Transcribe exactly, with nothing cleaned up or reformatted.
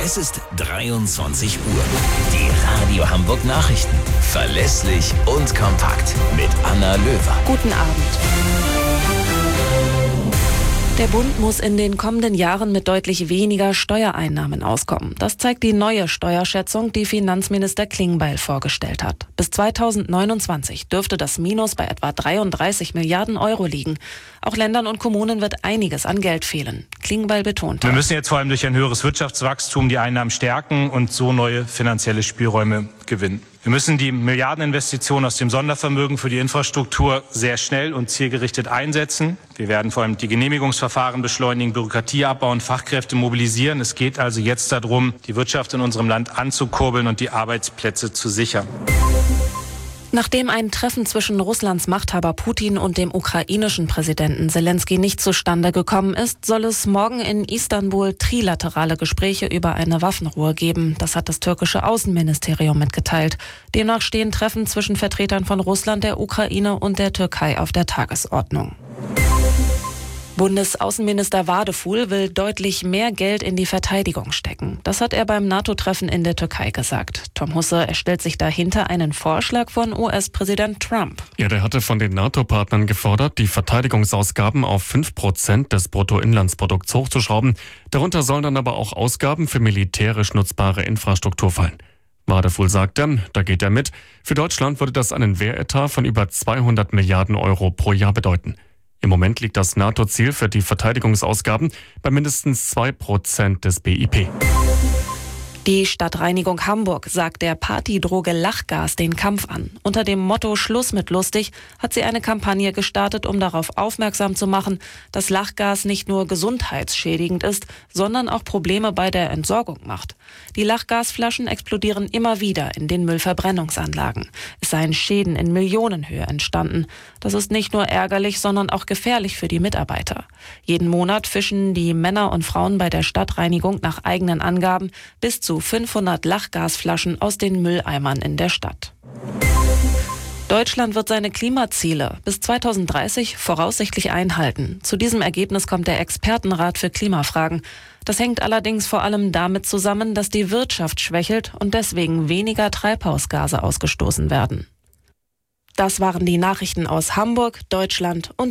Es ist dreiundzwanzig Uhr. Die Radio Hamburg Nachrichten. Verlässlich und kompakt mit Anna Löwer. Guten Abend. Der Bund muss in den kommenden Jahren mit deutlich weniger Steuereinnahmen auskommen. Das zeigt die neue Steuerschätzung, die Finanzminister Klingbeil vorgestellt hat. Bis zweitausendneunundzwanzig dürfte das Minus bei etwa dreiunddreißig Milliarden Euro liegen. Auch Ländern und Kommunen wird einiges an Geld fehlen. Klingbeil betonte: Wir müssen jetzt vor allem durch ein höheres Wirtschaftswachstum die Einnahmen stärken und so neue finanzielle Spielräume gewinnen. Wir müssen die Milliardeninvestitionen aus dem Sondervermögen für die Infrastruktur sehr schnell und zielgerichtet einsetzen. Wir werden vor allem die Genehmigungsverfahren beschleunigen, Bürokratie abbauen, Fachkräfte mobilisieren. Es geht also jetzt darum, die Wirtschaft in unserem Land anzukurbeln und die Arbeitsplätze zu sichern. Nachdem ein Treffen zwischen Russlands Machthaber Putin und dem ukrainischen Präsidenten Selenskyj nicht zustande gekommen ist, soll es morgen in Istanbul trilaterale Gespräche über eine Waffenruhe geben. Das hat das türkische Außenministerium mitgeteilt. Demnach stehen Treffen zwischen Vertretern von Russland, der Ukraine und der Türkei auf der Tagesordnung. Bundesaußenminister Wadefuhl will deutlich mehr Geld in die Verteidigung stecken. Das hat er beim NATO-Treffen in der Türkei gesagt. Tom Husse, er stellt sich dahinter einen Vorschlag von U S-Präsident Trump. Ja, der hatte von den NATO-Partnern gefordert, die Verteidigungsausgaben auf fünf Prozent des Bruttoinlandsprodukts hochzuschrauben. Darunter sollen dann aber auch Ausgaben für militärisch nutzbare Infrastruktur fallen. Wadefuhl sagte, da geht er mit, für Deutschland würde das einen Wehretat von über zweihundert Milliarden Euro pro Jahr bedeuten. Im Moment liegt das NATO-Ziel für die Verteidigungsausgaben bei mindestens zwei Prozent des B I P. Die Stadtreinigung Hamburg sagt der Partydroge Lachgas den Kampf an. Unter dem Motto Schluss mit lustig hat sie eine Kampagne gestartet, um darauf aufmerksam zu machen, dass Lachgas nicht nur gesundheitsschädigend ist, sondern auch Probleme bei der Entsorgung macht. Die Lachgasflaschen explodieren immer wieder in den Müllverbrennungsanlagen. Es seien Schäden in Millionenhöhe entstanden. Das ist nicht nur ärgerlich, sondern auch gefährlich für die Mitarbeiter. Jeden Monat fischen die Männer und Frauen bei der Stadtreinigung nach eigenen Angaben bis zu fünfhundert Lachgasflaschen aus den Mülleimern in der Stadt. Deutschland wird seine Klimaziele bis zweitausenddreißig voraussichtlich einhalten. Zu diesem Ergebnis kommt der Expertenrat für Klimafragen. Das hängt allerdings vor allem damit zusammen, dass die Wirtschaft schwächelt und deswegen weniger Treibhausgase ausgestoßen werden. Das waren die Nachrichten aus Hamburg, Deutschland und